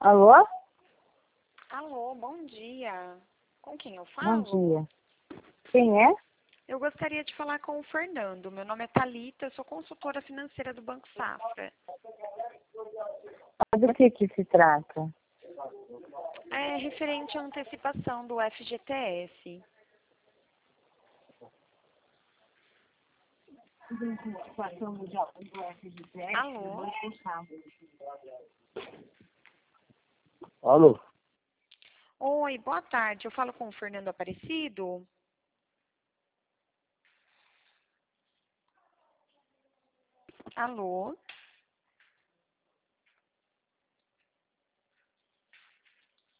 Alô? Alô, bom dia. Com quem eu Bom falo? dia. Quem é? Eu gostaria de falar com o Fernando. Meu nome é Thalita, eu sou consultora financeira do Banco Safra. Do que se trata? É referente à antecipação do FGTS. Alô? Alô? Oi, boa tarde. Eu falo com o Fernando Aparecido? Alô?